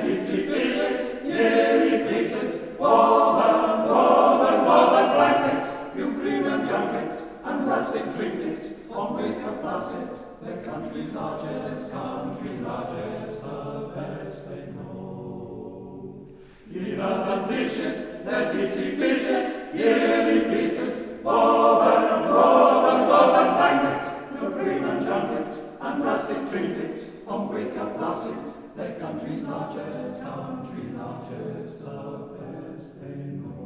tipsy fishes, yearly fleeces, woven blankets, new Greenland junkets, and rustic trinkets, on wicker faucets, their country largest, the best they know. In earthen dishes, their tipsy fishes, yearly fleeces, woven blankets, new Greenland junkets, and rustic trinkets, on wicker faucets, their country largest, the best they know.